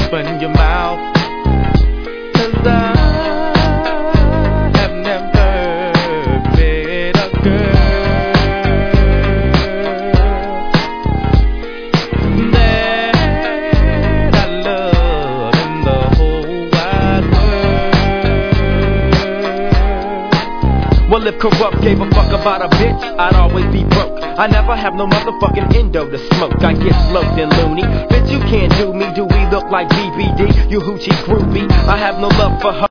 open your mouth, 'cause I have never met a girl that I love in the whole wide world. Well, if Corrupt gave a fuck about a bitch, I'd always be broke. I never have no motherfucking endo to smoke. I get smoked and loony. Bitch, you can't do me. Do we look like BBD? You hoochie groupie. I have no love for her.